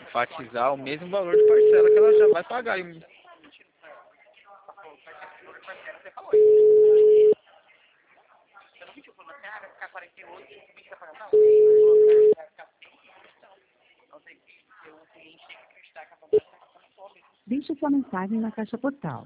enfatizar o mesmo valor de parcela que ela já vai pagar. Deixe sua mensagem na caixa postal